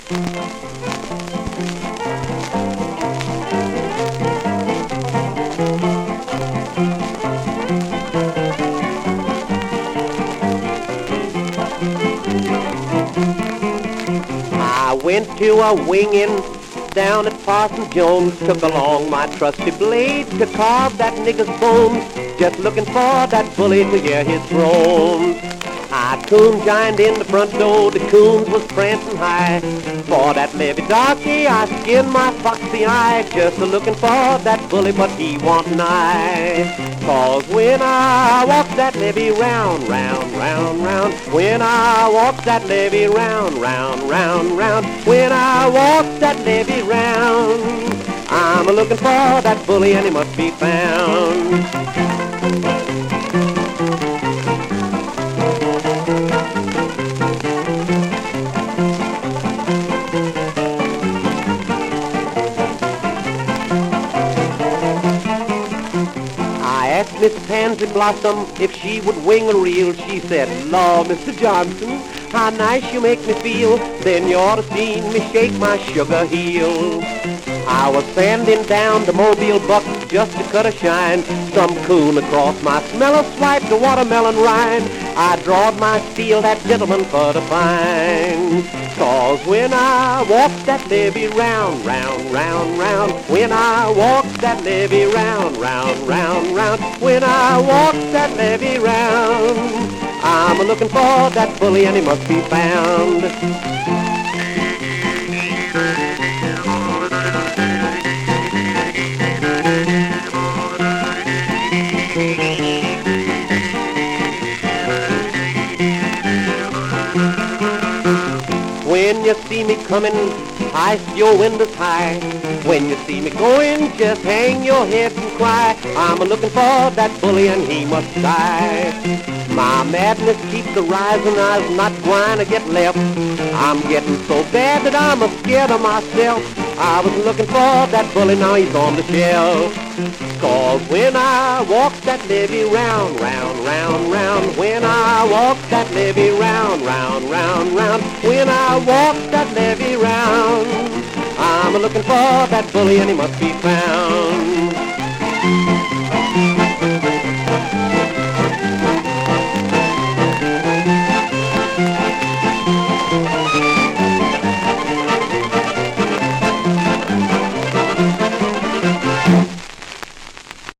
I went to a wingin' down at Parson Jones, took along my trusty blade to carve that nigger's bones, just looking for that bully to hear his groans. I coon jined in the front door, the coons was prancing high. For that levy darky, I skinned my foxy eye, just a-looking for that bully, but he wa'n't nigh. 'Cause when I walk that levy round, round, round, round, when I walk that levy round, round, round, round, when I walk that levy round, I'm a-looking for that bully and he must be found. Asked Miss Pansy Blossom if she would wing a reel. She said, "Law, Mr. Johnson, how nice you make me feel. Then you ought to seen me shake my sugar heel." I was sanding down the Mobile Buck just to cut a shine. Some coon across my smeller swiped a watermelon rind. I drawed my steel, that gentleman for to find. 'Cause when I walk that levee round, round, round, round, when I walk that levee round, round, round, round, when I walk that levee round, I'm a-looking for that bully and he must be found. When you see me coming, ice your windows high. When you see me going, just hang your head and cry. I'm a-looking for that bully and he must die. My madness keeps a-rising, I'm not going to get left. I'm getting so bad that I'm a-scared of myself. I was looking for that bully, now he's on the shelf. 'Cause when I walk that levee round, round, round, round, when I walk that levee round, round, round, round, when I walk that levee round, I'm a-looking for that bully and he must be found.